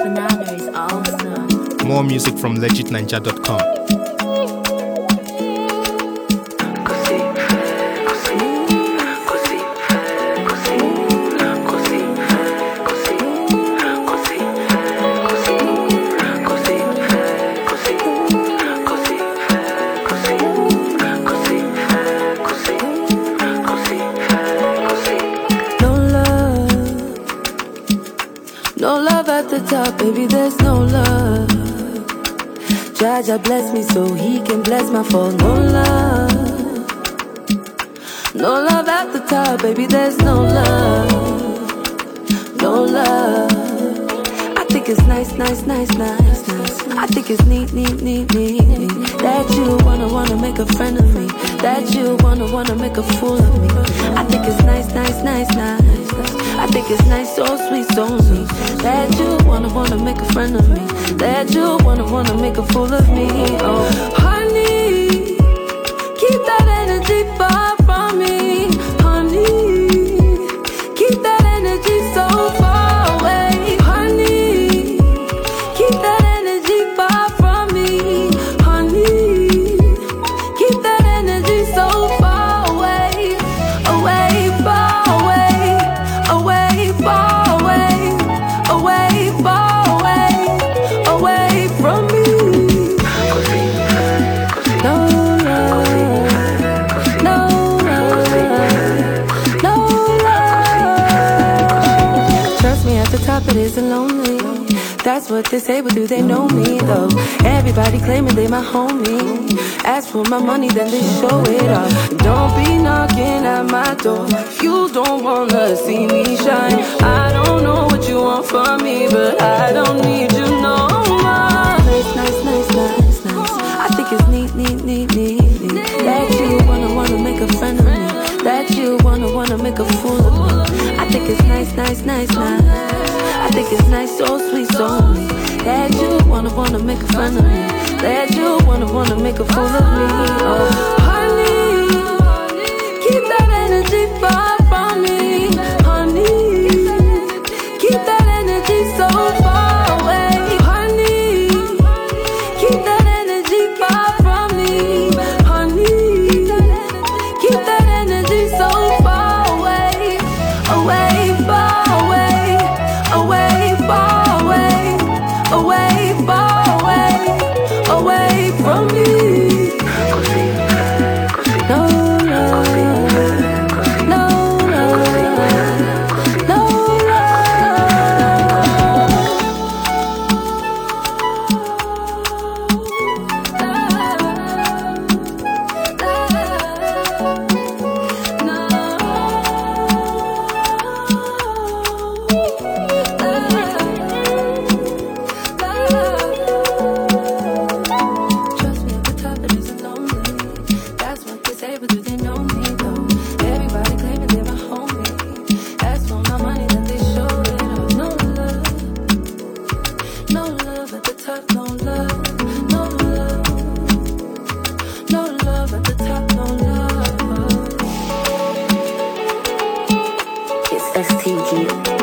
Banana is awesome. More music from legitninja.com. No love at the top, baby, there's no love. Jaja bless me so he can bless my fall. No love. No love at the top, baby, there's no love. No love. I think it's nice. I think it's neat. That you wanna make a friend of me. That you wanna make a fool of me. I think it's nice. I think it's nice, so sweet, so me. That you wanna make a friend of me. That you wanna make a fool of me. Oh, honey, keep that energy far from me. Honey, keep that energy so far away. Honey, keep that energy far from me. Honey, keep that energy so far away. Away, far away. Away, far away. Away, far away. Away from me. No love. No love. No love. Trust me, at the top it isn't lonely. That's what they say, but do they know me though? Everybody claiming they my homie. Ask for my money, then they show it off. Don't be knocking at my door if you don't wanna see me shine. I don't know what you want from me, but I don't need you no more. Nice. I think it's neat. That you wanna make a friend of me. That you wanna make a fool of me. I think it's nice. I think it's nice, so sweet, so me. That you wanna make a friend of me. That you wanna make a fool of me. Oh, honey, keep that energy far from me. Honey, keep that energy so far away. Honey, keep that energy far from me. Honey, keep that energy so far away. Away, far away. Away, far away. Away, far away. Away from me. No love. No love. No Trust me, at the top it isn't lonely. That's what they say, but do they know me though? Everybody claiming they're my homie. Ask for my money, then they show it off. No love. No love at the top, no love. No love. No love at the top, no love. It's STG.